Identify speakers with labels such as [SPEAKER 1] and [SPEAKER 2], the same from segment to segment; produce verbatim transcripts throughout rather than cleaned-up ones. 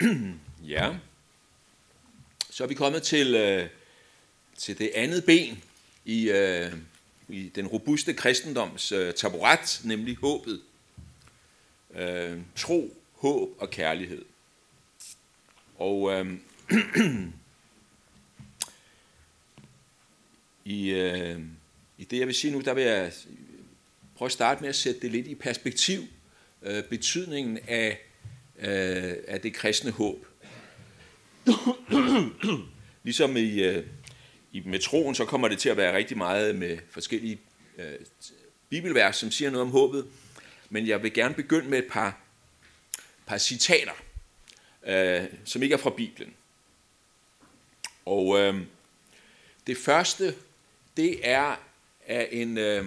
[SPEAKER 1] Ja, så er vi kommet til, øh, til det andet ben i, øh, i den robuste kristendoms øh, taburet, nemlig håbet. Øh, tro, håb og kærlighed. Og øh, i, øh, i det, jeg vil sige nu, der vil jeg prøve at starte med at sætte det lidt i perspektiv. Øh, betydningen af, øh, af det kristne håb. Ligesom i, øh, i med troen, så kommer det til at være rigtig meget med forskellige øh, bibelvers, som siger noget om håbet. Men jeg vil gerne begynde med et par, par citater, øh, som ikke er fra Bibelen. Og øh, det første, det er af en øh,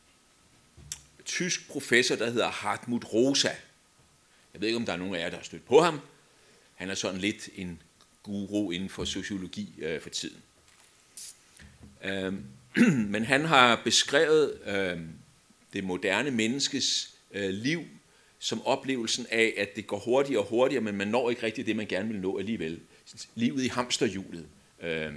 [SPEAKER 1] tysk professor, der hedder Hartmut Rosa. Jeg ved ikke, om der er nogen af jer, der har stødt på ham. Han er sådan lidt en guru inden for sociologi øh, for tiden. Øh, men han har beskrevet øh, det moderne menneskes øh, liv som oplevelsen af, at det går hurtigere og hurtigere, men man når ikke rigtig det, man gerne vil nå alligevel. Livet i hamsterhjulet. Øh,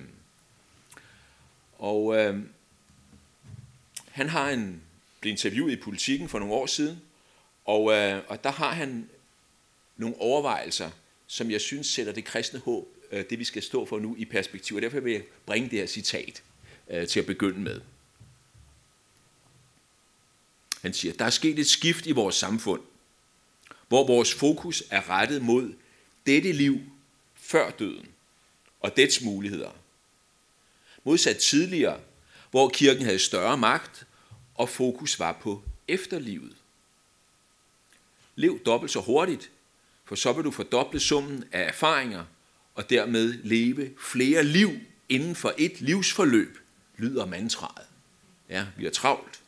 [SPEAKER 1] og øh, han har en, blevet interviewet i Politiken for nogle år siden, og, øh, og der har han nogle overvejelser, som jeg synes sætter det kristne håb, øh, det vi skal stå for nu, i perspektiv. Og derfor vil jeg bringe det her citat øh, til at begynde med. Han siger, der er sket et skift i vores samfund, hvor vores fokus er rettet mod dette liv før døden og dets muligheder. Modsat tidligere, hvor kirken havde større magt, og fokus var på efterlivet. Lev dobbelt så hurtigt, for så vil du fordoble summen af erfaringer, og dermed leve flere liv inden for et livsforløb, lyder mantraet. Ja, vi er travlt.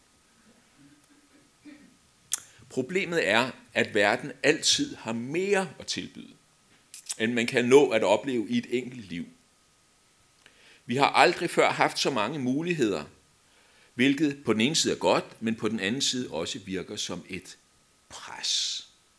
[SPEAKER 1] Problemet er, at verden altid har mere at tilbyde, end man kan nå at opleve i et enkelt liv. Vi har aldrig før haft så mange muligheder, hvilket på den ene side er godt, men på den anden side også virker som et pres.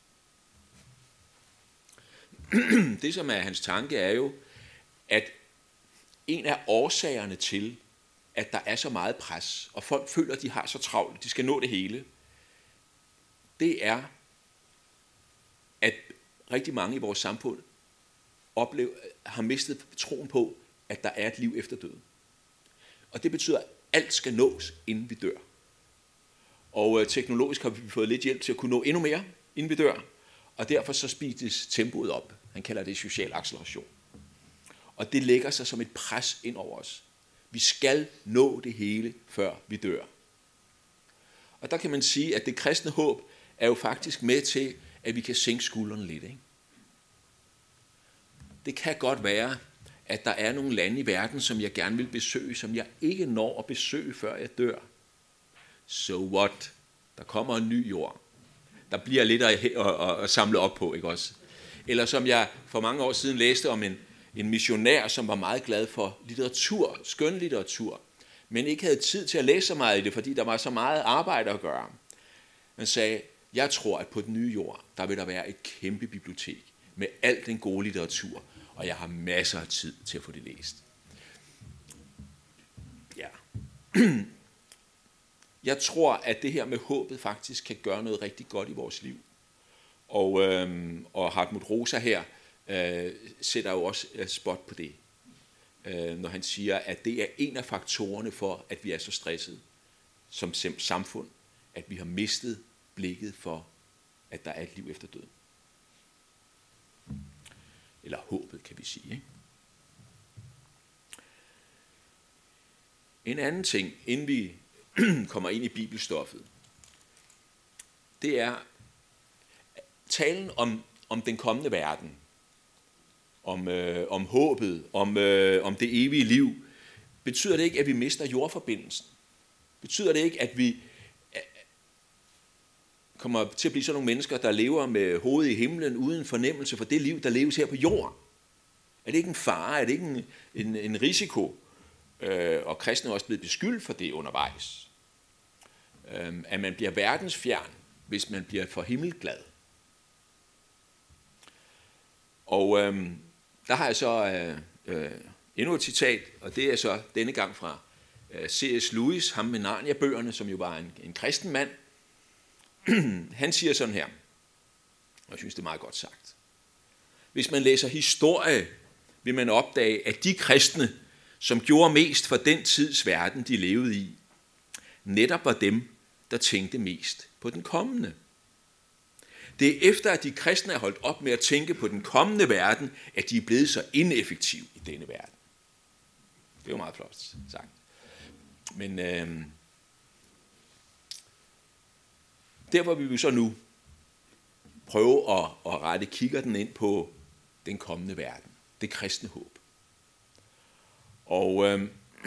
[SPEAKER 1] Det, som er hans tanke, er jo, at en af årsagerne til, at der er så meget pres, og folk føler, at de har så travlt, de skal nå det hele, det er, at rigtig mange i vores samfund oplever, har mistet troen på, at der er et liv efter døden. Og det betyder, at alt skal nås, inden vi dør. Og øh, teknologisk har vi fået lidt hjælp til at kunne nå endnu mere, inden vi dør. Og derfor så speedes tempoet op. Han kalder det social acceleration. Og det lægger sig som et pres ind over os. Vi skal nå det hele, før vi dør. Og der kan man sige, at det kristne håb er jo faktisk med til, at vi kan sænke skuldrene lidt. Ikke? Det kan godt være, at der er nogle lande i verden, som jeg gerne vil besøge, som jeg ikke når at besøge, før jeg dør. So what? Der kommer en ny jord. Der bliver lidt at, at, at, at samle op på, ikke også? Eller som jeg for mange år siden læste om en, en missionær, som var meget glad for litteratur, skønlitteratur, men ikke havde tid til at læse så meget i det, fordi der var så meget arbejde at gøre. Man sagde, jeg tror, at på den nye jord, der vil der være et kæmpe bibliotek med al den gode litteratur, og jeg har masser af tid til at få det læst. Ja. Jeg tror, at det her med håbet faktisk kan gøre noget rigtig godt i vores liv. Og, øhm, og Hartmut Rosa her øh, sætter jo også spot på det, øh, når han siger, at det er en af faktorerne for, at vi er så stressede som samfund, at vi har mistet blikket for, at der er et liv efter døden. Eller håbet, kan vi sige. Ikke? En anden ting, inden vi kommer ind i bibelstoffet, det er talen om, om den kommende verden, om, øh, om håbet, om, øh, om det evige liv. Betyder det ikke, at vi mister jordforbindelsen? Betyder det ikke, at vi kommer til at blive sådan nogle mennesker, der lever med hovedet i himlen, uden fornemmelse for det liv, der leves her på jorden? Er det ikke en fare? Er det ikke en, en, en risiko? Øh, og kristne er også blevet beskyldt for det undervejs. Øh, at man bliver verdensfjern, hvis man bliver for himmelglad. Og øh, der har jeg så øh, øh, endnu et citat, og det er så denne gang fra øh, C S Lewis, ham med Narnia-bøgerne, som jo var en, en kristen mand. Han siger sådan her, og jeg synes, det er meget godt sagt. Hvis man læser historie, vil man opdage, at de kristne, som gjorde mest for den tids verden, de levede i, netop var dem, der tænkte mest på den kommende. Det er efter, at de kristne er holdt op med at tænke på den kommende verden, at de er blevet så ineffektive i denne verden. Det er jo meget flot sagt. Men øh, der hvor vi vil så nu prøve at, at rette kikkerten ind på den kommende verden. Det kristne håb. Og øh,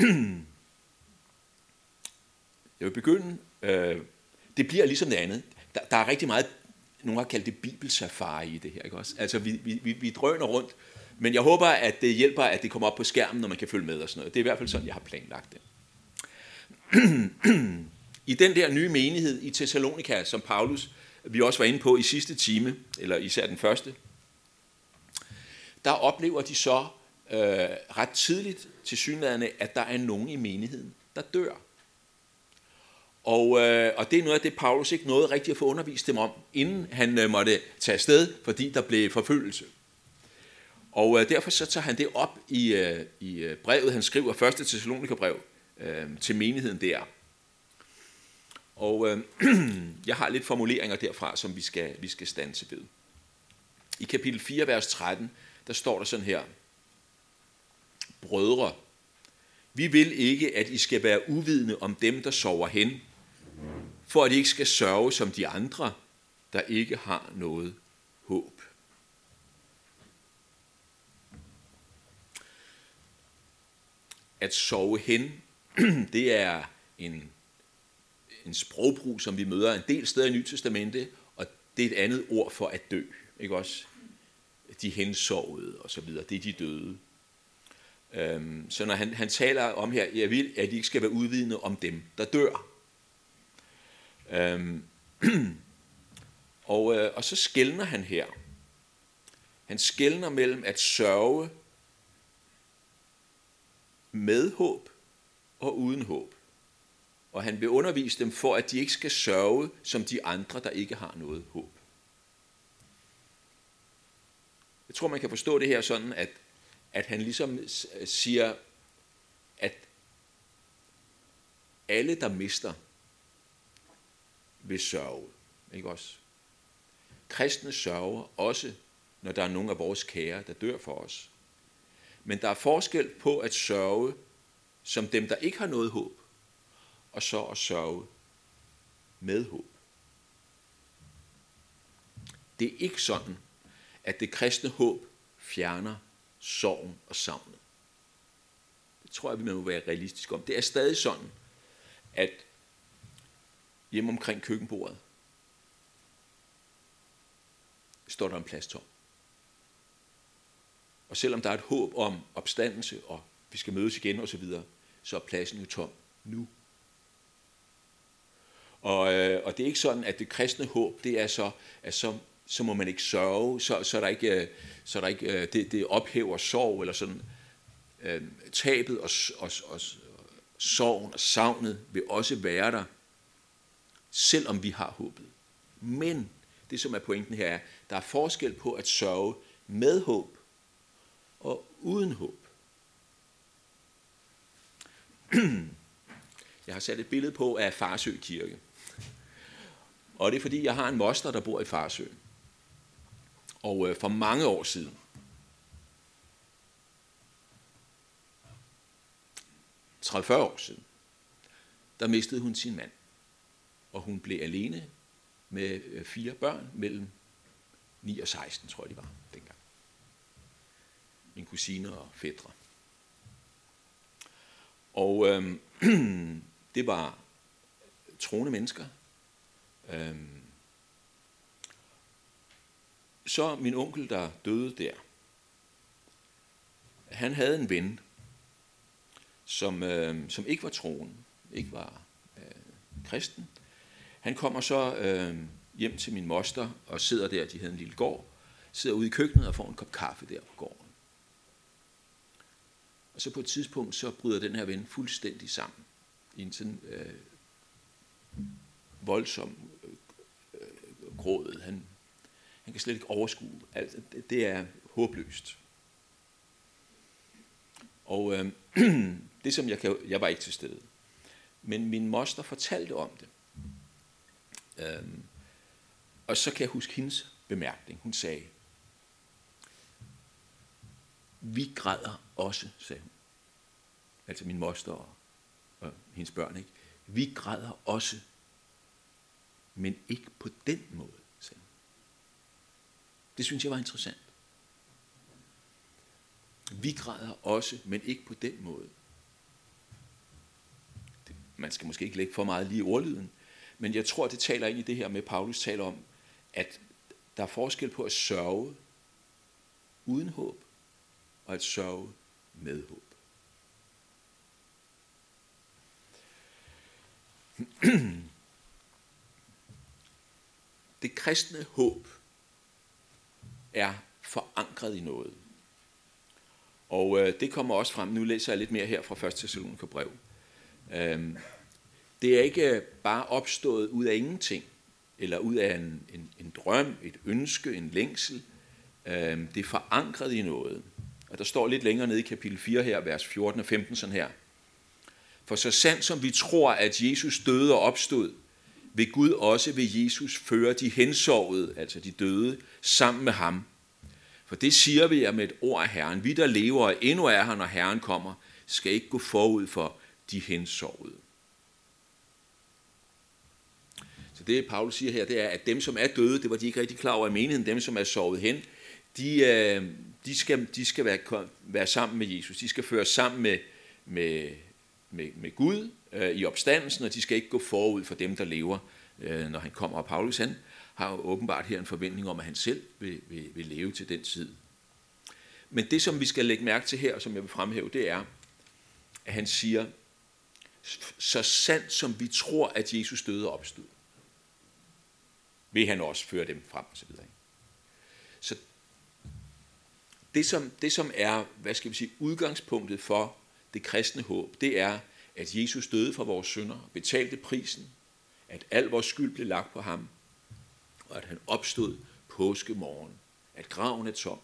[SPEAKER 1] jeg vil begynde. Øh, det bliver ligesom det andet. Der, der er rigtig meget, nogen har kaldt det bibelsafari i det her, ikke også? Altså vi, vi, vi drøner rundt, men jeg håber, at det hjælper, at det kommer op på skærmen, når man kan følge med og sådan noget. Det er i hvert fald sådan, jeg har planlagt det. I den der nye menighed i Thessalonika, som Paulus, vi også var inde på i sidste time, eller især den første, der oplever de så øh, ret tidligt tilsyneladende, at der er nogen i menigheden, der dør. Og, øh, og det er noget af det, Paulus ikke nåede rigtig at få undervist dem om, inden han øh, måtte tage afsted, fordi der blev forfølgelse. Og øh, derfor så tager han det op i, øh, i brevet, han skriver, første Thessalonikerbrev øh, til menigheden der. Og øh, jeg har lidt formuleringer derfra, som vi skal, vi skal standse ved. I kapitel fire, vers tretten, der står der sådan her. Brødre, vi vil ikke, at I skal være uvidende om dem, der sover hen, for at I ikke skal sørge som de andre, der ikke har noget håb. At sove hen, det er en, en sprogbrug, som vi møder en del steder i Nye Testamente, og det er et andet ord for at dø, ikke også? De hensovede og så videre, det er de døde. Øhm, så når han, han taler om her, jeg vil, at I ikke skal være udvidende om dem, der dør. Øhm, og, øh, og så skelner han her. Han skelner mellem at sørge med håb og uden håb. Og han vil undervise dem for, at de ikke skal sørge som de andre, der ikke har noget håb. Jeg tror, man kan forstå det her sådan, at, at han ligesom siger, at alle, der mister, vil sørge. Ikke også? Kristne sørger også, når der er nogle af vores kære, der dør for os. Men der er forskel på at sørge som dem, der ikke har noget håb, og så at sørge med håb. Det er ikke sådan, at det kristne håb fjerner sorgen og savnet. Det tror jeg, vi må være realistiske om. Det er stadig sådan, at hjemme omkring køkkenbordet står der en plads tom. Og selvom der er et håb om opstandelse, og vi skal mødes igen osv., så, så er pladsen jo tom nu. Og, øh, og det er ikke sådan, at det kristne håb, det er så, at så, så må man ikke sørge, så, så er der ikke, så er der ikke det, det ophæver sorg, eller sådan. Øh, tabet og, og, og sorgen og savnet vil også være der, selvom vi har håbet. Men det, som er pointen her, er, der er forskel på at sørge med håb og uden håb. Jeg har sat et billede på af Farsø Kirke. Og det er fordi, jeg har en moster, der bor i Farsø. Og øh, for mange år siden, tredive til fyrre år siden, der mistede hun sin mand. Og hun blev alene med øh, fire børn mellem ni og seksten, tror jeg de var dengang. Min kusine og fætre. Og øh, det var troende mennesker. Øh, så min onkel, der døde der, han havde en ven, som, øh, som ikke var troende, ikke var øh, kristen. Han kommer så øh, hjem til min moster og sidder der, de havde en lille gård, sidder ude i køkkenet og får en kop kaffe der på gården. Og så på et tidspunkt, så bryder den her ven fuldstændig sammen i en sådan øh, voldsom øh, gråd. Han, han kan slet ikke overskue. Altså, det, det er håbløst. Og øh, det som jeg kan, jeg var ikke til stede, men min moster fortalte om det. Øh, og så kan jeg huske hendes bemærkning. Hun sagde, vi græder også, sagde hun. Altså min moster og, og hendes børn, ikke? Vi græder også, men ikke på den måde, sagde hun. Det synes jeg var interessant. Vi græder også, men ikke på den måde. Det, man skal måske ikke lægge for meget lige i ordlyden, men jeg tror, det taler ind i det her med, Paulus taler om, at der er forskel på at sørge uden håb, og at sørge med håb. Det kristne håb er forankret i noget. Og øh, det kommer også frem, nu læser jeg lidt mere her fra første Thessalonikerbrev. Øhm, det er ikke bare opstået ud af ingenting, eller ud af en, en, en drøm, et ønske, en længsel. Øhm, det er forankret i noget. Og der står lidt længere nede i kapitel fire her, vers fjorten og femten sådan her. For så sandt som vi tror, at Jesus døde og opstod, vil Gud også ved Jesus føre de hensovede, altså de døde, sammen med ham. For det siger vi jer med et ord af Herren. Vi, der lever og endnu er her, når Herren kommer, skal ikke gå forud for de hensovede. Så det, Paulus siger her, det er, at dem, som er døde, det var de ikke rigtig klar over i menigheden, dem, som er sovet hen, de, de skal, de skal være, være sammen med Jesus. De skal føres sammen med, med, med, med Gud øh, i opstandelsen, og de skal ikke gå forud for dem, der lever, øh, når han kommer. Og Paulus, han har jo åbenbart her en forventning om, at han selv vil, vil, vil leve til den tid. Men det, som vi skal lægge mærke til her, og som jeg vil fremhæve, det er, at han siger, så sandt som vi tror, at Jesus døde og opstod, vil han også føre dem frem og så videre. Så det som, det, som er, hvad skal vi sige, udgangspunktet for det kristne håb, det er, at Jesus døde for vores synder, betalte prisen, at al vores skyld blev lagt på ham, og at han opstod påskemorgen, at graven er tom.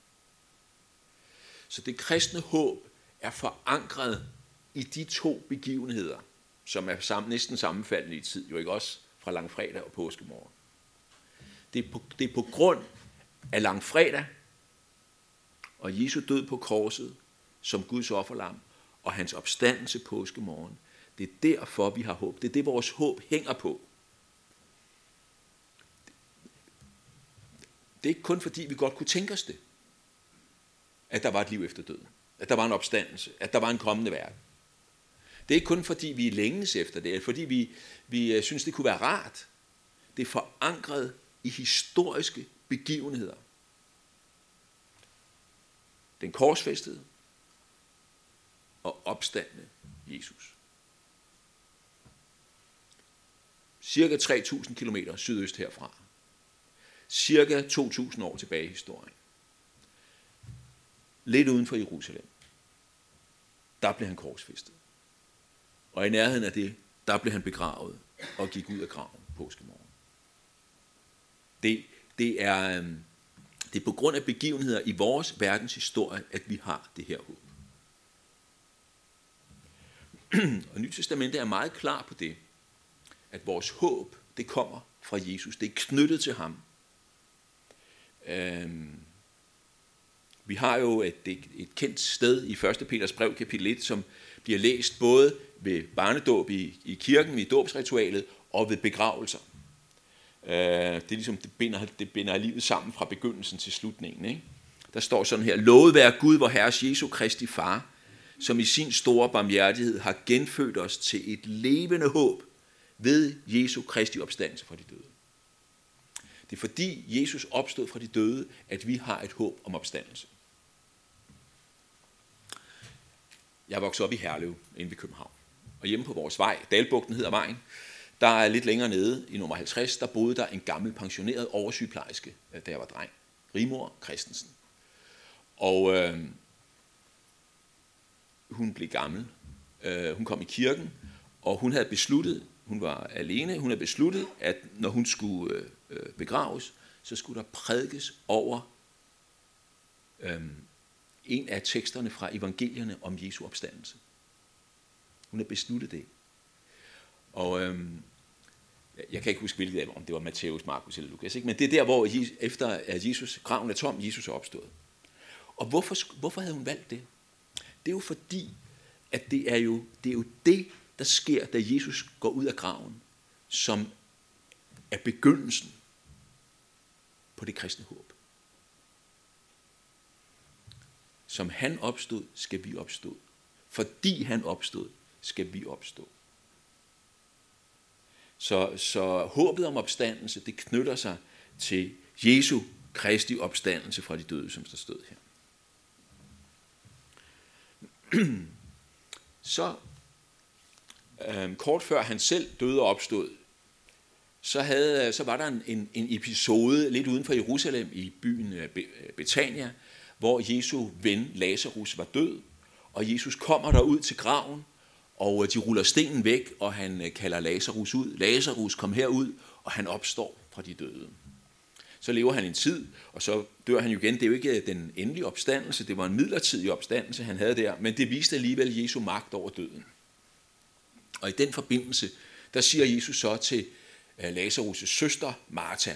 [SPEAKER 1] Så det kristne håb er forankret i de to begivenheder, som er sammen, næsten sammenfaldende i tid, jo ikke også fra langfredag og påskemorgen. Det er, på, det er på grund af langfredag og Jesu død på korset som Guds offerlam og hans opstandelse påskemorgen. Det er derfor, vi har håb. Det er det, vores håb hænger på. Det er ikke kun fordi, vi godt kunne tænke os det, at der var et liv efter døden, at der var en opstandelse, at der var en kommende verden. Det er ikke kun fordi, vi længes efter det, eller fordi vi, vi synes, det kunne være rart. Det er forankret i historiske begivenheder. Den korsfæstede og opstandne Jesus. Cirka tre tusind kilometer sydøst herfra. Cirka to tusind år tilbage i historien. Lidt uden for Jerusalem. Der blev han korsfæstet. Og i nærheden af det, der blev han begravet og gik ud af graven påskemorgen. Det, det, er, det er på grund af begivenheder i vores verdens historie, at vi har det her håb. Og Nyt Testamentet er meget klar på det, at vores håb, det kommer fra Jesus. Det er knyttet til ham. Øhm, vi har jo et, et, et kendt sted i første Peters brev, kapitel et, som bliver læst både ved barnedåb i, i kirken, i dåbsritualet, og ved begravelser. Øh, det er ligesom, det binder, det binder livet sammen fra begyndelsen til slutningen. Ikke? Der står sådan her, lovet være Gud, vor Herres Jesu Kristi Far, som i sin store barmhjertighed har genfødt os til et levende håb ved Jesu Kristi opstandelse fra de døde. Det er fordi Jesus opstod fra de døde, at vi har et håb om opstandelse. Jeg voksede op i Herlev, inde ved København. Og hjemme på vores vej, Dalbugten hedder vejen, der er lidt længere nede i nummer halvtreds, der boede der en gammel pensioneret oversygeplejerske, da jeg var dreng. Rigmor Christensen. Og øh, hun blev gammel. Øh, hun kom i kirken, og hun havde besluttet, hun var alene, hun havde besluttet, at når hun skulle øh, begraves, så skulle der prædikes over øh, en af teksterne fra evangelierne om Jesu opstandelse. Hun havde besluttet det. Og øh, jeg kan ikke huske, hvilket af, om det var Matthæus, Markus eller Lukas, ikke? Men det er der, hvor efter at Jesus, graven er tom, Jesus er opstået. Og hvorfor, hvorfor havde hun valgt det? Det er jo fordi, at det er jo, det er jo det, der sker, da Jesus går ud af graven, som er begyndelsen på det kristne håb. Som han opstod, skal vi opstå. Fordi han opstod, skal vi opstå. Så, så håbet om opstandelse, det knytter sig til Jesu Kristi opstandelse fra de døde, som der stod her. Så øh, kort før han selv døde og opstod, så, havde, så var der en, en, en episode lidt uden for Jerusalem i byen Betania, hvor Jesu ven Lazarus var død, og Jesus kommer derud til graven, og de ruller stenen væk, og han kalder Lazarus ud. Lazarus, kom herud, og han opstår fra de døde. Så lever han en tid, og så dør han jo igen. Det er jo ikke den endelige opstandelse, det var en midlertidig opstandelse, han havde der, men det viste alligevel Jesu magt over døden. Og i den forbindelse, der siger Jesus så til Lazarus' søster, Martha,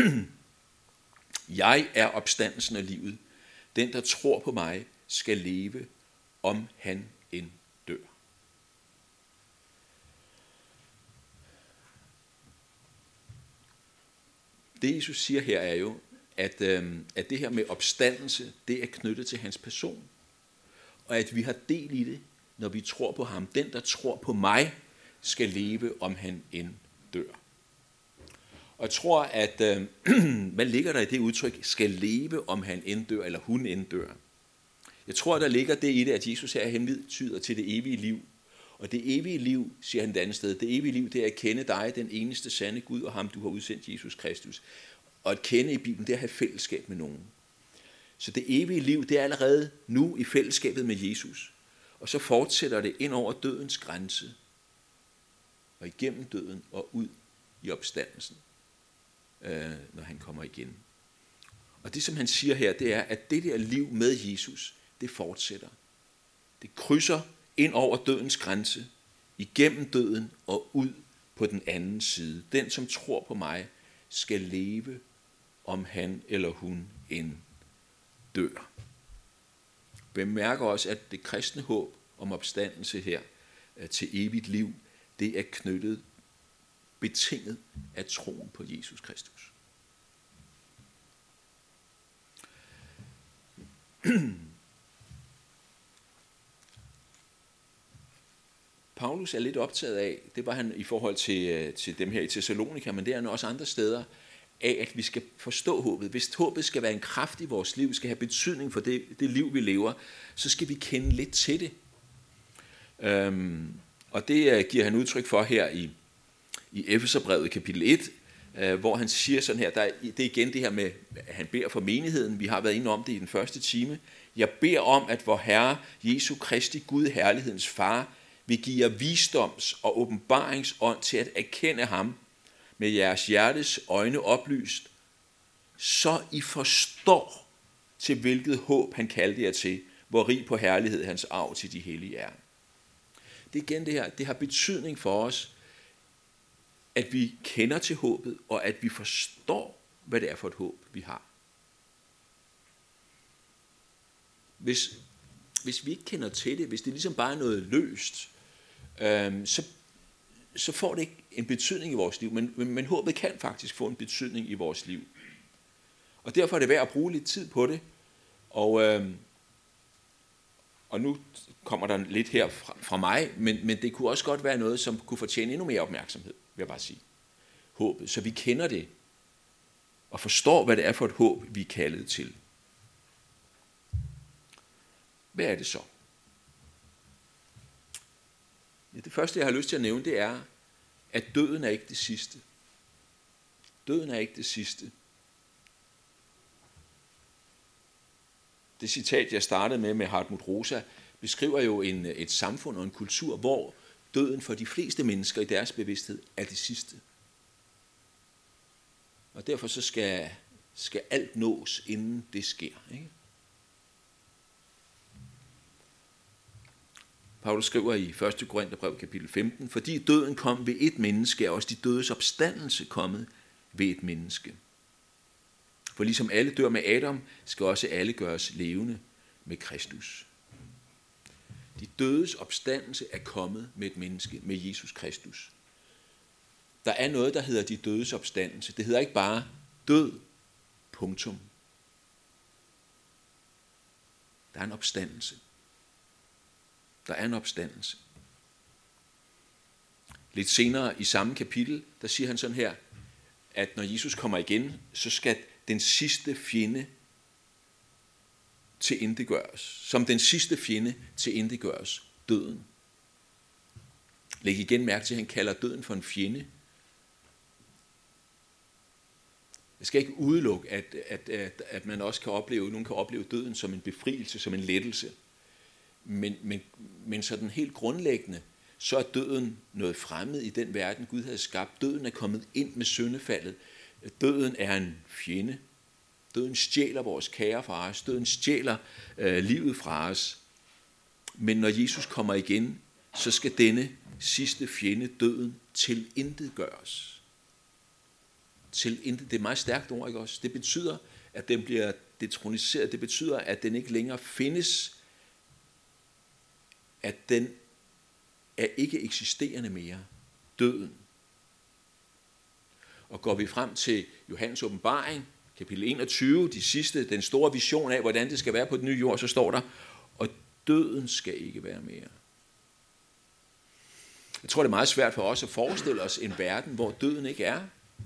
[SPEAKER 1] jeg er opstandelsen af livet. Den, der tror på mig, skal leve, om han end dør. Det Jesus siger her er jo, at, øh, at det her med opstandelse, det er knyttet til hans person. Og at vi har del i det, når vi tror på ham. Den, der tror på mig, skal leve, om han end dør. Og jeg tror, at, øh, hvad ligger der i det udtryk, skal leve, om han end dør, eller hun end dør? Jeg tror, der ligger det i det, at Jesus her hentyder til det evige liv. Og det evige liv, siger han et andet sted, det evige liv, det er at kende dig, den eneste sande Gud, og ham, du har udsendt, Jesus Kristus. Og at kende i Bibelen, det er at have fællesskab med nogen. Så det evige liv, det er allerede nu i fællesskabet med Jesus. Og så fortsætter det ind over dødens grænse, og igennem døden og ud i opstandelsen, øh, når han kommer igen. Og det, som han siger her, det er, at det der liv med Jesus, det fortsætter. Det krydser ind over dødens grænse, igennem døden og ud på den anden side. Den, som tror på mig, skal leve, om han eller hun end dør. Bemærker også, at det kristne håb om opstandelse her til evigt liv, det er knyttet, betinget af troen på Jesus Kristus. Paulus er lidt optaget af, det var han i forhold til, til dem her i Thessalonika, men det er han også andre steder, af at vi skal forstå håbet. Hvis håbet skal være en kraft i vores liv, skal have betydning for det, det liv, vi lever, så skal vi kende lidt til det. Øhm, og det giver han udtryk for her i, i Efeserbrevet kapitel et, øh, hvor han siger sådan her, der er, det er igen det her med, at han beder for menigheden, vi har været inde om det i den første time. Jeg beder om, at vor Herre, Jesu Kristi Gud, herlighedens far, vil give jer visdoms- og åbenbaringsånd til at erkende ham med jeres hjertes øjne oplyst, så I forstår, til hvilket håb han kaldte jer til, hvor rig på herlighed hans arv til de hellige er. Det er igen det her, det har betydning for os, at vi kender til håbet, og at vi forstår, hvad det er for et håb, vi har. Hvis, hvis vi ikke kender til det, hvis det ligesom bare er noget løst, øhm, så, så får det ikke en betydning i vores liv, men, men, men håbet kan faktisk få en betydning i vores liv. Og derfor er det værd at bruge lidt tid på det, og, øhm, og nu kommer der lidt her fra, fra mig, men, men det kunne også godt være noget, som kunne fortjene endnu mere opmærksomhed, vil jeg bare sige. Håbet, så vi kender det, og forstår, hvad det er for et håb, vi er kaldet til. Hvad er det så? Ja, det første, jeg har lyst til at nævne, det er, at døden er ikke det sidste. Døden er ikke det sidste. Det citat, jeg startede med med Hartmut Rosa, beskriver jo en, et samfund og en kultur, hvor døden for de fleste mennesker i deres bevidsthed er det sidste. Og derfor så skal, skal alt nås, inden det sker. Ikke? Paulus skriver i første Korintherbrev kapitel femten, fordi døden kom ved et menneske, er også de dødes opstandelse kommet ved et menneske. For ligesom alle dør med Adam, skal også alle gøres levende med Kristus. De dødes opstandelse er kommet med et menneske, med Jesus Kristus. Der er noget, der hedder de dødes opstandelse. Det hedder ikke bare død, punktum. Der er en opstandelse. Der er en opstandelse. Lidt senere i samme kapitel, der siger han sådan her, at når Jesus kommer igen, så skal den sidste fjende tilintetgøres. Som den sidste fjende tilintetgøres, døden. Læg igen mærke til, at han kalder døden for en fjende. Jeg skal ikke udelukke, at, at, at, at man også kan opleve, nogen kan opleve døden som en befrielse, som en lettelse. Men, men, men sådan helt grundlæggende, så er døden noget fremmed i den verden, Gud havde skabt. Døden er kommet ind med syndefaldet. Døden er en fjende. Døden stjæler vores kære fra os. Døden stjæler øh, livet fra os. Men når Jesus kommer igen, så skal denne sidste fjende, døden, tilintetgøres. Tilintet, det er et meget stærkt ord, ikke også? Det betyder, at den bliver detroniseret. Det betyder, at den ikke længere findes. At den er ikke eksisterende mere. Døden. Og går vi frem til Johannes åbenbaring, kapitel enogtyve, de sidste, den store vision af, hvordan det skal være på den nye jord, så står der, og døden skal ikke være mere. Jeg tror, det er meget svært for os at forestille os en verden, hvor døden ikke er.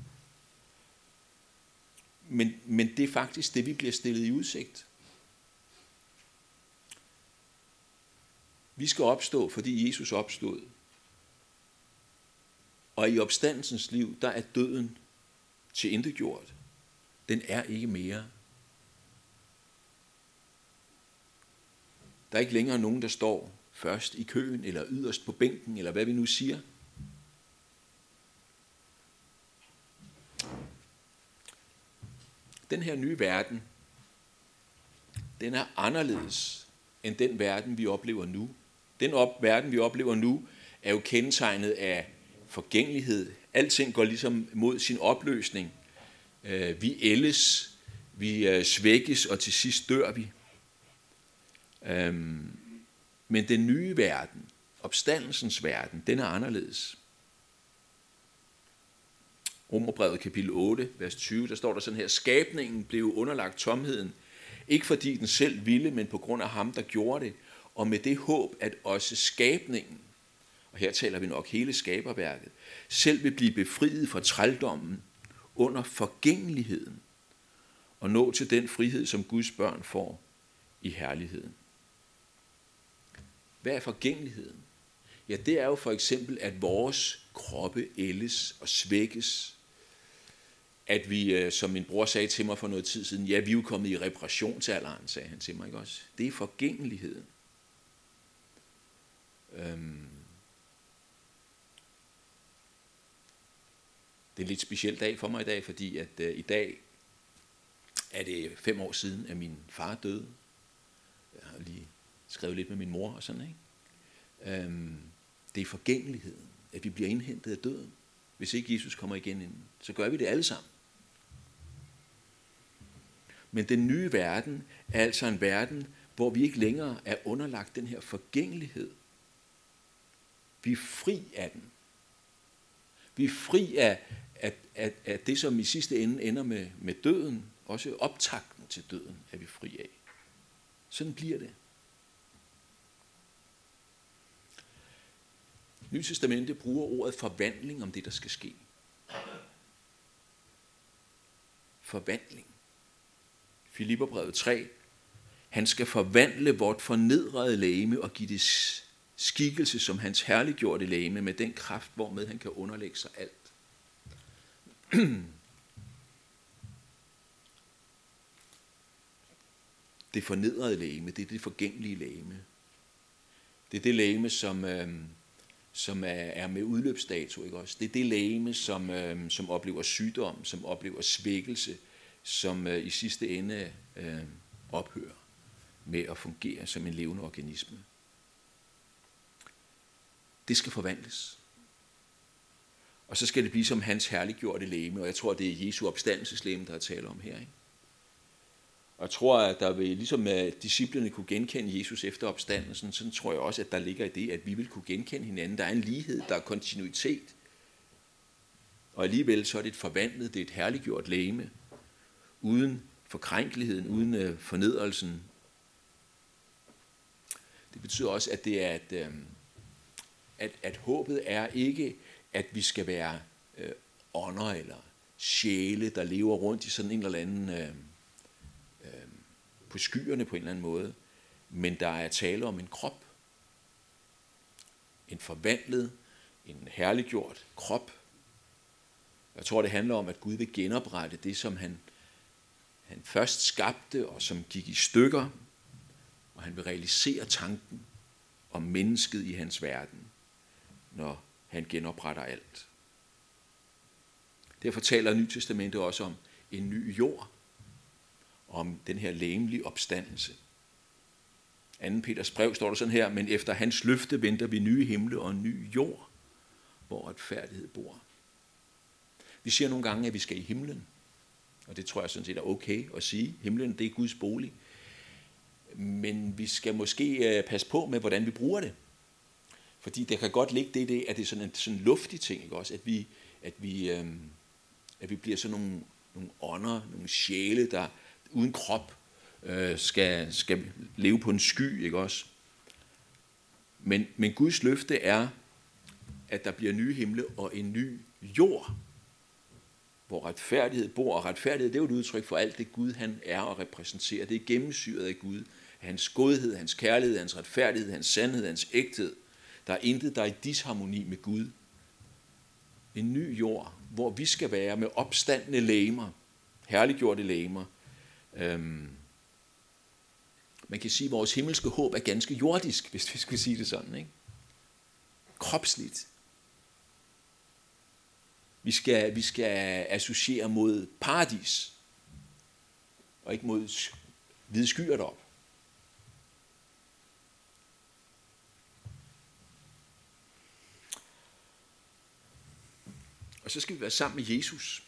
[SPEAKER 1] Men, men det er faktisk det, vi bliver stillet i udsigt. Vi skal opstå, fordi Jesus opstod. Og i opstandelsens liv, der er døden tilintetgjort. Den er ikke mere. Der er ikke længere nogen, der står først i køen, eller yderst på bænken, eller hvad vi nu siger. Den her nye verden, den er anderledes end den verden, vi oplever nu. Den op- verden, vi oplever nu, er jo kendetegnet af forgængelighed. Alting går ligesom mod sin opløsning. Vi ældes, vi svækkes, og til sidst dør vi. Men den nye verden, opstandelsens verden, den er anderledes. Romerbrevet kapitel otte, vers tyve, der står der sådan her, skabningen blev underlagt tomheden, ikke fordi den selv ville, men på grund af ham, der gjorde det, og med det håb, at også skabningen, og her taler vi nok hele skaberværket, selv vil blive befriet fra trældommen under forgængeligheden, og nå til den frihed, som Guds børn får i herligheden. Hvad er forgængeligheden? Ja, det er jo for eksempel, at vores kroppe ældes og svækkes. At vi, som min bror sagde til mig for noget tid siden, ja, vi er jo kommet i reparationsalderen, sagde han til mig, ikke også? Det er forgængeligheden. Øhm. Det er en lidt speciel dag for mig i dag, fordi at øh, i dag er det fem år siden, at min far døde. Jeg har lige skrevet lidt med min mor og sådan, ikke? Øhm. Det er forgængeligheden, at vi bliver indhentet af døden. Hvis ikke Jesus kommer igen inden, så gør vi det alle sammen. Men den nye verden er altså en verden, hvor vi ikke længere er underlagt den her forgængelighed. Vi er fri af den. Vi er fri af, af, af, af det, som i sidste ende ender med, med døden. Også optakten til døden er vi fri af. Sådan bliver det. Nye Testamente bruger ordet forvandling om det, der skal ske. Forvandling. Filipperbrevet tre. Han skal forvandle vort fornedrede legeme og give det skikkelse som hans herliggjorte legeme med den kraft, hvormed han kan underlægge sig alt. det fornedrede legeme, det er det forgængelige legeme. Det er det legeme, som, øh, som er, er med udløbsdato, ikke også? Det er det legeme, som, øh, som oplever sygdom, som oplever svækkelse, som øh, i sidste ende øh, ophører med at fungere som en levende organisme. Det skal forvandles. Og så skal det blive som hans herliggjorte legeme, og jeg tror, det er Jesu opstandelseslegeme, der er tale om her, ikke? Og jeg tror, at der vil, ligesom at disciplene kunne genkende Jesus efter opstandelsen, så tror jeg også, at der ligger i det, at vi vil kunne genkende hinanden. Der er en lighed, der er kontinuitet. Og alligevel så er det et forvandlet, det er et herliggjort legeme, uden forkrænkeligheden, uden fornedrelsen. Det betyder også, at det er, at, at, at håbet er ikke, at vi skal være øh, ånder eller sjæle, der lever rundt i sådan en eller anden øh, øh, på skyerne på en eller anden måde, men der er tale om en krop, en forvandlet, en herliggjort krop. Jeg tror, det handler om, at Gud vil genoprette det, som han, han først skabte, og som gik i stykker, og han vil realisere tanken om mennesket i hans verden, når han genopretter alt. Derfor taler Nye Testamentet også om en ny jord, om den her legemlige opstandelse. anden Peters brev står der sådan her, men efter hans løfte venter vi nye himle og en ny jord, hvor retfærdighed bor. Vi siger nogle gange, at vi skal i himlen, og det tror jeg sådan set er okay at sige. Himlen, det er Guds bolig. Men vi skal måske passe på med, hvordan vi bruger det. Fordi der kan godt ligge det i det, at det er sådan en sådan luftig ting, ikke også? At vi, at vi, øhm, at vi bliver sådan nogle, nogle ånder, nogle sjæle, der uden krop øh, skal, skal leve på en sky, ikke også? Men, men Guds løfte er, at der bliver nye himle og en ny jord, hvor retfærdighed bor. Og retfærdighed, det er jo et udtryk for alt det Gud, han er og repræsenterer. Det er gennemsyret af Gud. Hans godhed, hans kærlighed, hans retfærdighed, hans sandhed, hans ægthed. Der er intet, der er i disharmoni med Gud. En ny jord, hvor vi skal være med opstandne legemer, herliggjorte legemer. Øhm, man kan sige, at vores himmelske håb er ganske jordisk, hvis vi skulle sige det sådan, ikke? Kropsligt. Vi skal, vi skal associere mod paradis, og ikke mod hvide skyer derop. Og så skal vi være sammen med Jesus.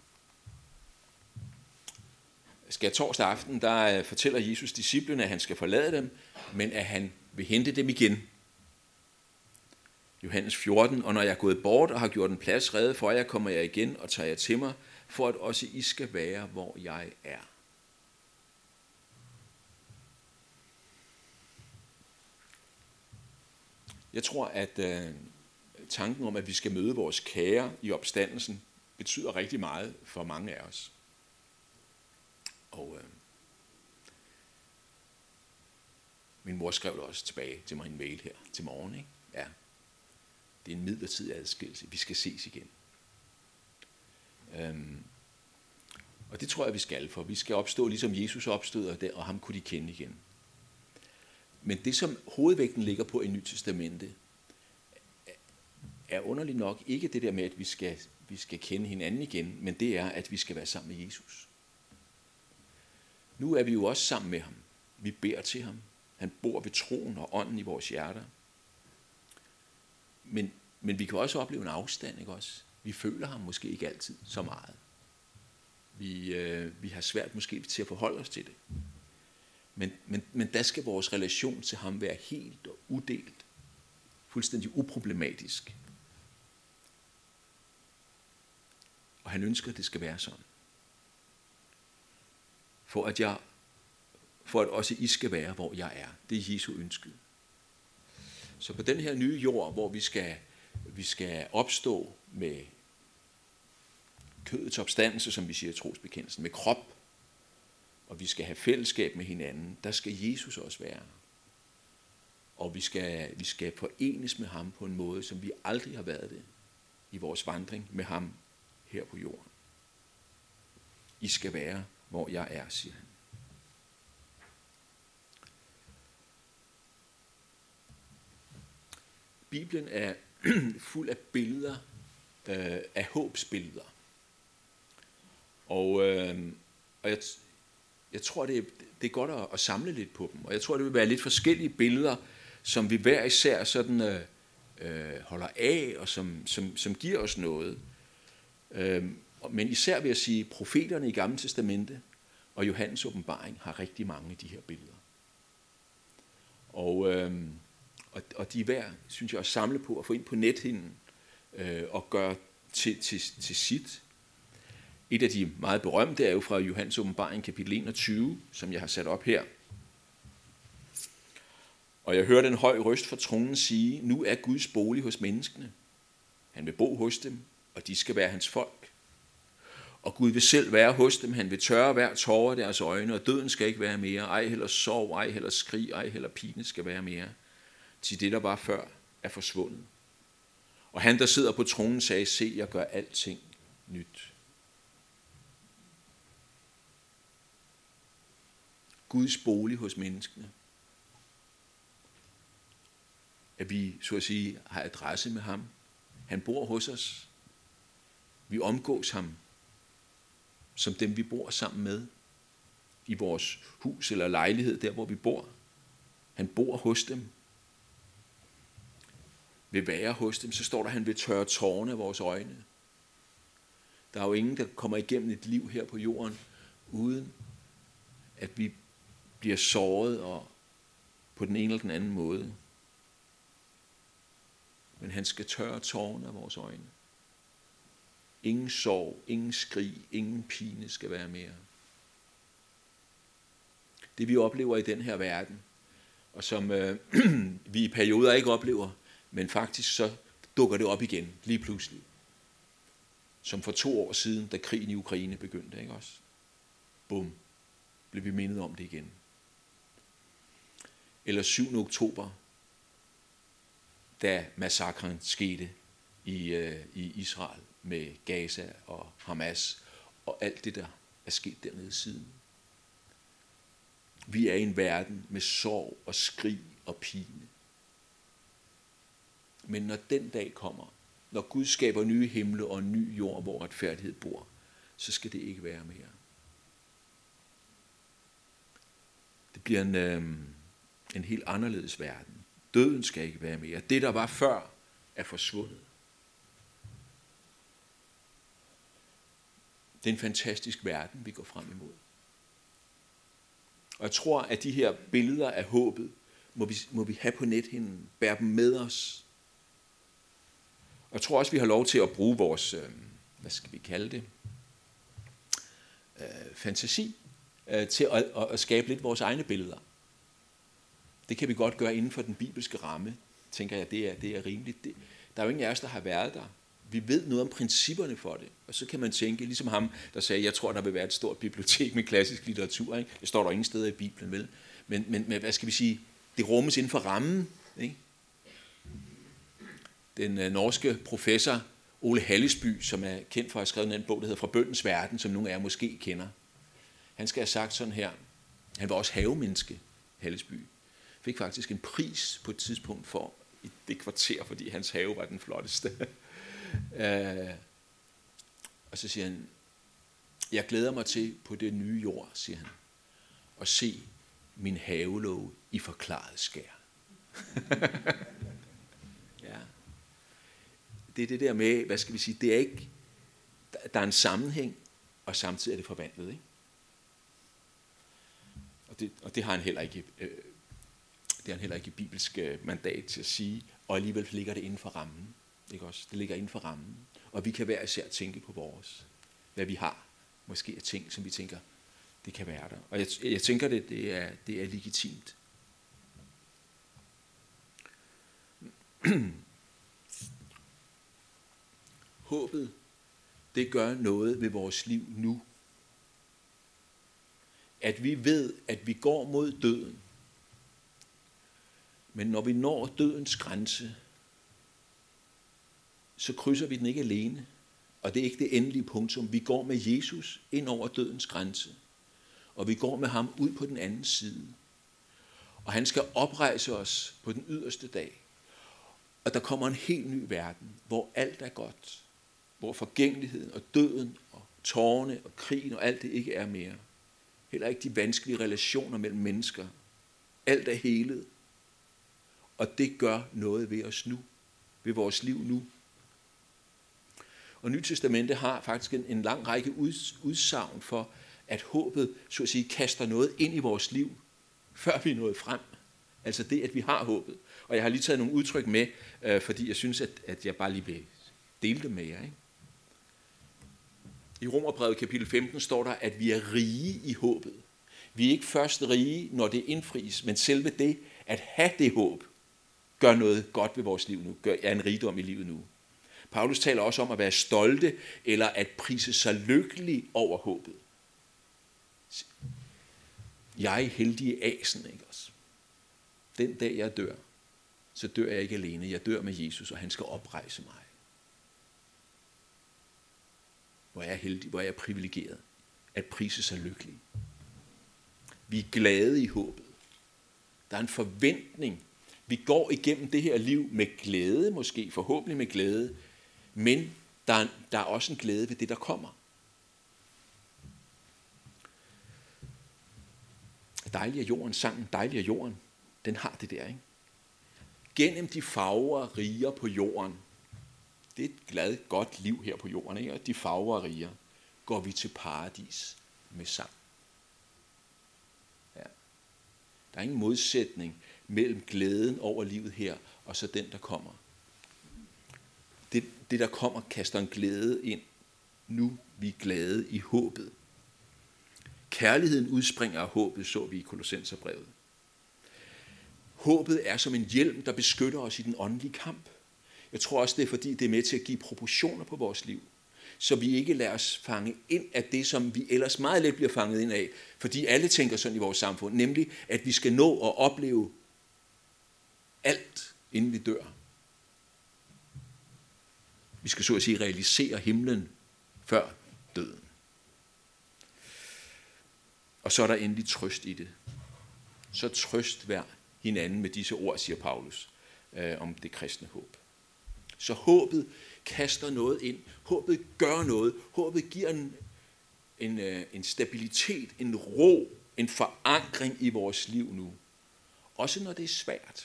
[SPEAKER 1] Skal torsdag aften, der fortæller Jesus disciplene, at han skal forlade dem, men at han vil hente dem igen. Johannes fjorten, og når jeg er gået bort og har gjort en plads rede for jer, kommer jeg igen og tager jer til mig, for at også I skal være, hvor jeg er. Jeg tror, at øh, tanken om, at vi skal møde vores kære i opstandelsen, betyder rigtig meget for mange af os. Og øh, min mor skrev det også tilbage til mig en mail her til morgen, ikke? Ja. Det er en midlertidig adskillelse. Vi skal ses igen. Øhm, og det tror jeg, vi skal, for vi skal opstå, ligesom Jesus opstod, og, der, og ham kunne de kende igen. Men det, som hovedvægten ligger på i Nyt Testamente, er underligt nok ikke det der med, at vi skal, vi skal kende hinanden igen, men det er, at vi skal være sammen med Jesus. Nu er vi jo også sammen med ham. Vi beder til ham. Han bor ved troen og ånden i vores hjerter. Men, men vi kan også opleve en afstand, ikke også? Vi føler ham måske ikke altid så meget. Vi, øh, vi har svært måske til at forholde os til det. Men, men, men der skal vores relation til ham være helt og udelt. Fuldstændig uproblematisk. Og han ønsker, at det skal være sådan. For at, jeg, for at også I skal være, hvor jeg er. Det er Jesu ønske. Så på den her nye jord, hvor vi skal, vi skal opstå med kødets opstandelse, som vi siger i trosbekendelsen, med krop, og vi skal have fællesskab med hinanden, der skal Jesus også være. Og vi skal, vi skal forenes med ham på en måde, som vi aldrig har været det i vores vandring med ham her på jorden. I skal være, hvor jeg er, siger han. Bibelen er fuld af billeder, øh, af håbsbilleder. Og, øh, og jeg, jeg tror, det er, det er godt at, at samle lidt på dem. Og jeg tror, det vil være lidt forskellige billeder, som vi hver især sådan, øh, øh, holder af, og som, som, som giver os noget. Øh, men især vil jeg sige, profeterne i Gamle Testamente og Johannes åbenbaring har rigtig mange af de her billeder. Og, øh, og, og de er værd, synes jeg, at samle på og få ind på nethinden øh, og gøre til, til, til sit. Et af de meget berømte er jo fra Johannes åbenbaring kapitel enogtyve, som jeg har sat op her. Og jeg hørte en høj røst fra tronen sige, nu er Guds bolig hos menneskene. Han vil bo hos dem, og de skal være hans folk. Og Gud vil selv være hos dem. Han vil tørre hver tårer af deres øjne, og døden skal ikke være mere. Ej heller sorg, ej heller skrig, ej heller pine skal være mere. Til det, der var før, er forsvundet. Og han, der sidder på tronen, sagde, se, jeg gør alting nyt. Guds bolig hos menneskene. At vi, så at sige, har adresse med ham. Han bor hos os. Vi omgås ham som dem, vi bor sammen med i vores hus eller lejlighed, der hvor vi bor. Han bor hos dem. Vil være hos dem, så står der, at han vil tørre tårerne af vores øjne. Der er jo ingen, der kommer igennem et liv her på jorden, uden at vi bliver såret og på den ene eller den anden måde. Men han skal tørre tårerne af vores øjne. Ingen sorg, ingen skrig, ingen pine skal være mere. Det vi oplever i den her verden, og som øh, vi i perioder ikke oplever, men faktisk så dukker det op igen, lige pludselig. Som for to år siden, da krigen i Ukraine begyndte, ikke også? Bum, blev vi mindet om det igen. Eller syvende oktober, da massakren skete i, øh, i Israel med Gaza og Hamas og alt det, der er sket dernede siden. Vi er i en verden med sorg og skrig og pine. Men når den dag kommer, når Gud skaber nye himle og en ny jord, hvor retfærdighed bor, så skal det ikke være mere. Det bliver en, øh, en helt anderledes verden. Døden skal ikke være mere. Det, der var før, er forsvundet. Det er en fantastisk verden, vi går frem imod. Og jeg tror, at de her billeder af håbet, må vi, må vi have på nethinden, bære dem med os. Og jeg tror også, vi har lov til at bruge vores, øh, hvad skal vi kalde det, øh, fantasi, øh, til at, at, at skabe lidt vores egne billeder. Det kan vi godt gøre inden for den bibelske ramme, tænker jeg, det er, det er rimeligt. Det, der er jo ingen af os, der har været der. Vi ved noget om principperne for det, og så kan man tænke, ligesom ham, der sagde, jeg tror, der vil være et stort bibliotek med klassisk litteratur. Ikke? Det står der ingen steder i Bibelen, vel? Men, men, men hvad skal vi sige, det rummes inden for rammen. Ikke? Den øh, norske professor Ole Hallesby, som er kendt for at have skrevet en bog, der hedder Fra bøndens verden, som nogle af jer måske kender. Han skal have sagt sådan her, han var også havemenneske, Hallesby. Fik faktisk en pris på et tidspunkt for i det kvarter, fordi hans have var den flotteste. Uh, og så siger han, jeg glæder mig til på det nye jord, siger han, at se min havelåge i forklaret skær. Ja. Det er det der med, hvad skal vi sige, det er ikke, der er en sammenhæng, og samtidig er det forvandlet, ikke? Og det, og det har han heller ikke, øh, det har han heller ikke bibelsk mandat til at sige, og alligevel ligger det inden for rammen. Ikke også? Det ligger inden for rammen. Og vi kan hver især tænke på vores, hvad vi har. Måske er ting, som vi tænker, det kan være der. Og jeg, jeg tænker, det, det, er, det er legitimt. Håbet, det gør noget ved vores liv nu. At vi ved, at vi går mod døden. Men når vi når dødens grænse, så krydser vi den ikke alene. Og det er ikke det endelige punktum. Vi går med Jesus ind over dødens grænse. Og vi går med ham ud på den anden side. Og han skal oprejse os på den yderste dag. Og der kommer en helt ny verden, hvor alt er godt. Hvor forgængeligheden og døden og tårerne og krigen og alt det ikke er mere. Heller ikke de vanskelige relationer mellem mennesker. Alt er helet. Og det gør noget ved os nu. Ved vores liv nu. Og Nyt Testamente har faktisk en, en lang række udsagn for, at håbet, så at sige, kaster noget ind i vores liv, før vi er nået frem. Altså det, at vi har håbet. Og jeg har lige taget nogle udtryk med, øh, fordi jeg synes, at, at jeg bare lige vil dele det med jer. Ikke? I Romerbrevet kapitel femten står der, at vi er rige i håbet. Vi er ikke først rige, når det indfries, men selve det, at have det håb, gør noget godt ved vores liv nu, gør, er en rigdom i livet nu. Paulus taler også om at være stolte, eller at prise sig lykkelig over håbet. Jeg er heldig i asen, ikke også? Den dag jeg dør, så dør jeg ikke alene. Jeg dør med Jesus, og han skal oprejse mig. Hvor er jeg heldig, hvor er jeg privilegeret. At prise sig lykkelig. Vi er glade i håbet. Der er en forventning. Vi går igennem det her liv med glæde, måske forhåbentlig med glæde, men der er, der er også en glæde ved det, der kommer. Dejlig er jorden, sangen Dejlig er jorden, den har det der, ikke? Gennem de farver riger på jorden, det er et glad, godt liv her på jorden, ikke? Og de farver riger, går vi til paradis med sang. Ja. Der er ingen modsætning mellem glæden over livet her, og så den, der kommer. Det, det der kommer, kaster en glæde ind. Nu vi er glade i håbet. Kærligheden udspringer af håbet, så vi i Kolossenserbrevet. Håbet er som en hjelm, der beskytter os i den åndelige kamp. Jeg tror også, det er fordi, det er med til at give proportioner på vores liv. Så vi ikke lader os fange ind af det, som vi ellers meget let bliver fanget ind af. Fordi alle tænker sådan i vores samfund, nemlig at vi skal nå at opleve alt, inden vi dør. Vi skal så at sige realisere himlen før døden. Og så er der endelig trøst i det. Så trøst hver hinanden med disse ord, siger Paulus, øh, om det kristne håb. Så håbet kaster noget ind. Håbet gør noget. Håbet giver en, en, en stabilitet, en ro, en forankring i vores liv nu. Også når det er svært.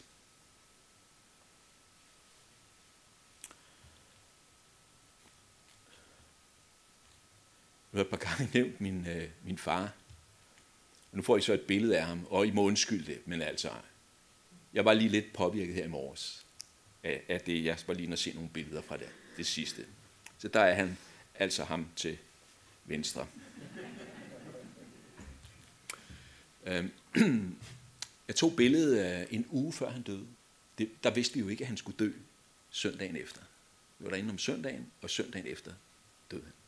[SPEAKER 1] Jeg har et par gange nævnt min, øh, min far. Nu får I så et billede af ham, og I må undskylde det, men altså, jeg var lige lidt påvirket her i morges af, af det, jeg var lige at se nogle billeder fra det, det sidste. Så der er han, altså ham til venstre. Jeg tog billedet en uge før han døde. Det, der vidste vi jo ikke, at han skulle dø søndagen efter. Vi var derinde om søndagen, og søndagen efter døde han.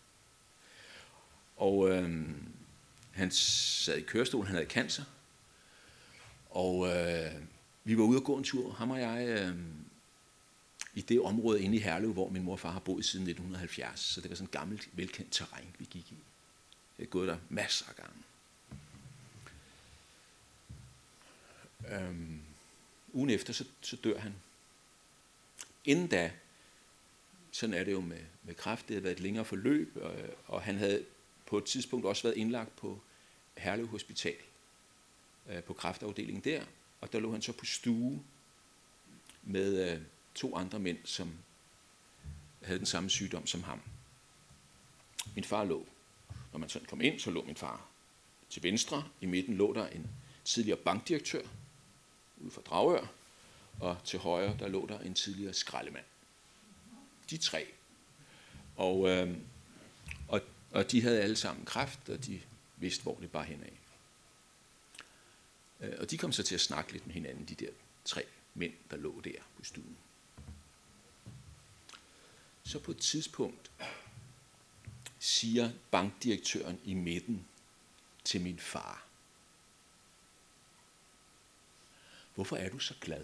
[SPEAKER 1] Og øhm, han sad i kørestol, han havde cancer. Og øh, vi var ude og gå en tur, ham og jeg, øh, i det område inde i Herlev, hvor min mor og far har boet siden nitten halvfjerds. Så det var sådan et gammelt, velkendt terræn, vi gik i. Jeg har gået der masser af gange. Øhm, ugen efter, så, så dør han. Inden da, sådan er det jo med, med kræft, det havde været et længere forløb, og, og han havde på et tidspunkt også været indlagt på Herlev Hospital, øh, på kræftafdelingen der, og der lå han så på stue med øh, to andre mænd, som havde den samme sygdom som ham. Min far lå, når man sådan kom ind, så lå min far til venstre, i midten lå der en tidligere bankdirektør ude fra Dragør, og til højre, der lå der en tidligere skraldemand. De tre. Og, øh, og, og de havde alle sammen kræft, og de vidste, hvor det bar henad. Øh, og de kom så til at snakke lidt med hinanden, de der tre mænd, der lå der på stuen. Så på et tidspunkt siger bankdirektøren i midten til min far: hvorfor er du så glad?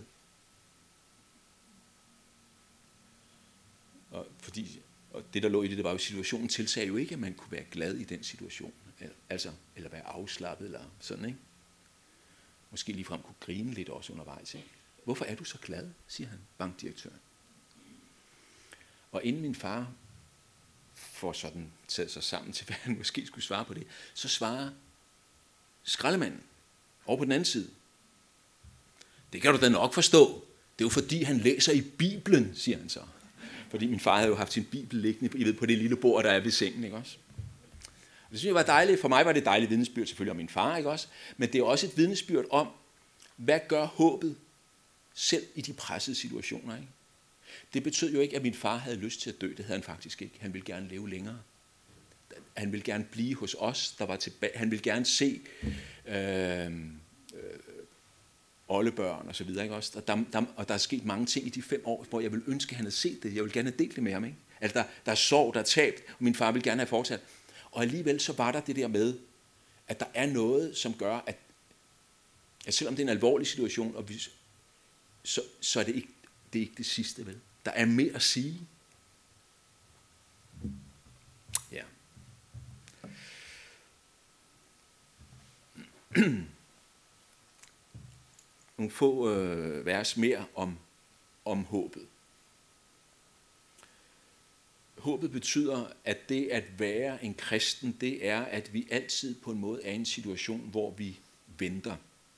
[SPEAKER 1] Og, fordi, og det, der lå i det, det var jo, situationen tilsagde jo ikke, at man kunne være glad i den situation. Altså, eller være afslappet, eller sådan, ikke? Måske ligefrem kunne grine lidt også undervejs, ikke? Hvorfor er du så glad, siger han, bankdirektøren. Og inden min far får sådan taget sig sammen til, hvad han måske skulle svare på det, så svarer skraldemanden over på den anden side. Det kan du da nok forstå. Det er jo fordi, han læser i Bibelen, siger han så. Fordi min far havde jo haft sin Bibel liggende, I ved, på det lille bord, der er ved sengen, ikke også? Det synes jeg var dejligt. For mig var det et dejligt vidnesbyrd selvfølgelig om min far, ikke også? Men det er også et vidnesbyrd om, hvad gør håbet selv i de pressede situationer, ikke? Det betød jo ikke, at min far havde lyst til at dø. Det havde han faktisk ikke. Han ville gerne leve længere. Han ville gerne blive hos os, der var tilbage. Han ville gerne se øh, øh, oldebørn og så videre, ikke også? Og der, der, og der er sket mange ting i de fem år, hvor jeg ville ønske, at han havde set det. Jeg ville gerne have delt det med ham, ikke? Altså, der, der er sorg, der er tabt, og min far ville gerne have fortsat. Og alligevel så var der det der med, at der er noget, som gør, at, at selvom det er en alvorlig situation, og vi, så, så er det ikke det, er ikke det sidste, vel? Der er mere at sige. Ja. Nogle få øh, vers mere om, om håbet. Håbet betyder, at det at være en kristen, det er, at vi altid på en måde er i en situation, hvor vi venter.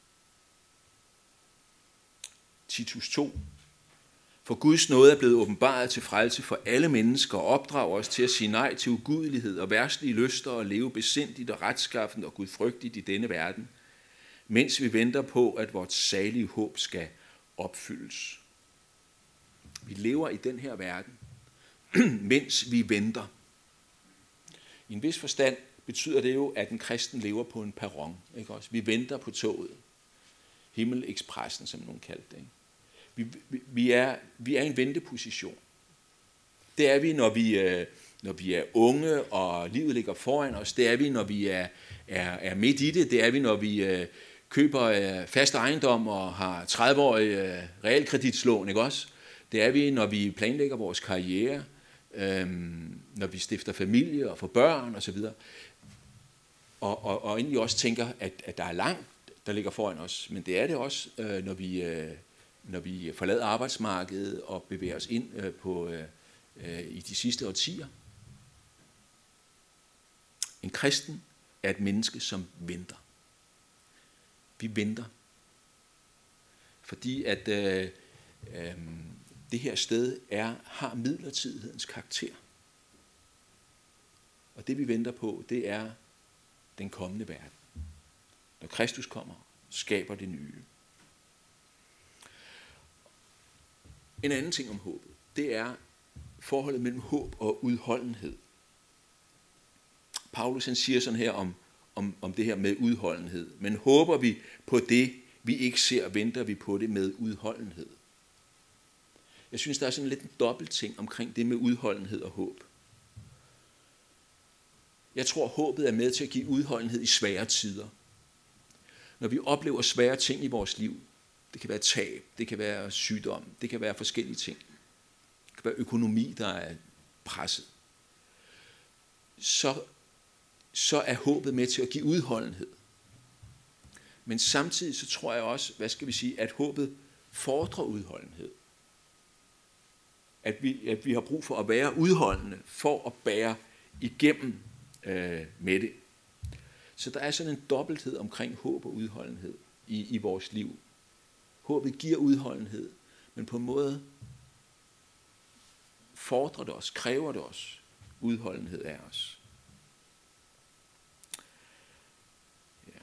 [SPEAKER 1] Titus to. For Guds nåde er blevet åbenbaret til frelse for alle mennesker og opdrager os til at sige nej til ugudelighed og verdslige lyster og leve besindigt og retskaffent og gudfrygtigt i denne verden, mens vi venter på, at vores salige håb skal opfyldes. Vi lever i den her verden, mens vi venter. I en vis forstand betyder det jo, at en kristen lever på en perron, ikke også? Vi venter på toget. Himmelekspressen, som nogen kaldte det, ikke? Vi, vi, vi, er, vi er i en venteposition. Det er vi, når vi, når vi er unge, og livet ligger foran os. Det er vi, når vi er, er, er midt i det. Det er vi, når vi uh, køber uh, fast ejendom og har tredive-årig uh, realkreditslån, ikke også? Det er vi, når vi planlægger vores karriere, øhm, når vi stifter familie og får børn osv. Og, og, og egentlig også tænker, at, at der er langt, der ligger foran os. Men det er det også, øh, når, vi, øh, når vi forlader arbejdsmarkedet og bevæger os ind øh, på, øh, i de sidste årtier. En kristen er et menneske, som venter. Vi venter. Fordi at øh, øh, det her sted er, har midlertidighedens karakter. Og det vi venter på, det er den kommende verden. Når Kristus kommer, skaber det nye. En anden ting om håbet, det er forholdet mellem håb og udholdenhed. Paulus han siger sådan her om, om, om det her med udholdenhed. Men håber vi på det, vi ikke ser, venter vi på det med udholdenhed. Jeg synes, der er sådan lidt en dobbelt ting omkring det med udholdenhed og håb. Jeg tror, håbet er med til at give udholdenhed i svære tider. Når vi oplever svære ting i vores liv, det kan være tab, det kan være sygdom, det kan være forskellige ting. Det kan være økonomi, der er presset. Så, så er håbet med til at give udholdenhed. Men samtidig så tror jeg også, hvad skal vi sige, at håbet fordrer udholdenhed. At vi, at vi har brug for at være udholdende, for at bære igennem øh, med det. Så der er sådan en dobbelthed omkring håb og udholdenhed i, i vores liv. Håbet giver udholdenhed, men på en måde fordrer det os, kræver det os udholdenhed af os. Ja.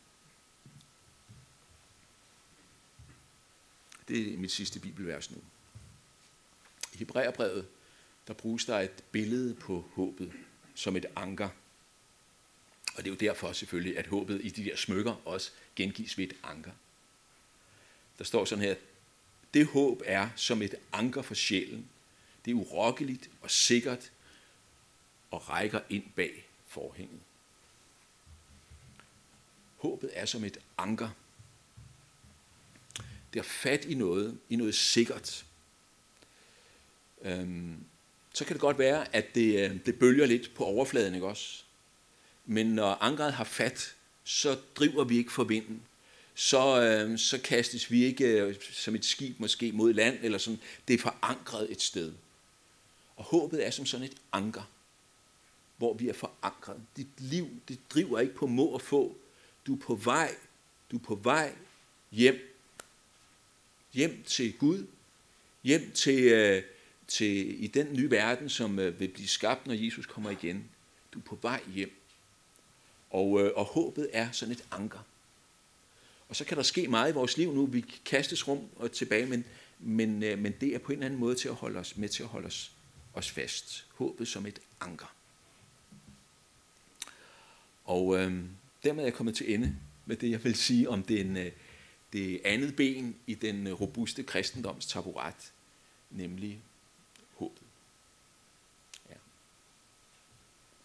[SPEAKER 1] Det er mit sidste bibelvers nu. I Hebræerbrevet, der bruges der et billede på håbet som et anker. Og det er jo derfor selvfølgelig, at håbet i de der smykker også gengives ved et anker. Der står sådan her, det håb er som et anker for sjælen. Det er urokkeligt og sikkert og rækker ind bag forhænget. Håbet er som et anker. Det er fat i noget, i noget sikkert. Øhm, så kan det godt være, at det, det bølger lidt på overfladen, ikke også? Men når ankeret har fat, så driver vi ikke for vinden. Så, øh, så kastes vi ikke øh, som et skib måske mod land, eller sådan. Det er forankret et sted. Og håbet er som sådan et anker, hvor vi er forankret. Dit liv, det driver ikke på må og få. Du er på vej, du er på vej hjem. Hjem til Gud. Hjem til, øh, til i den nye verden, som øh, vil blive skabt, når Jesus kommer igen. Du er på vej hjem. Og, øh, og håbet er sådan et anker. Og så kan der ske meget i vores liv nu. Vi kastes rum og tilbage, men, men, øh, men det er på en eller anden måde til at holde os med til at holde os, os fast. Håbet som et anker. Og øh, dermed er jeg kommet til ende med det, jeg vil sige om den, det andet ben i den robuste kristendoms taburet, nemlig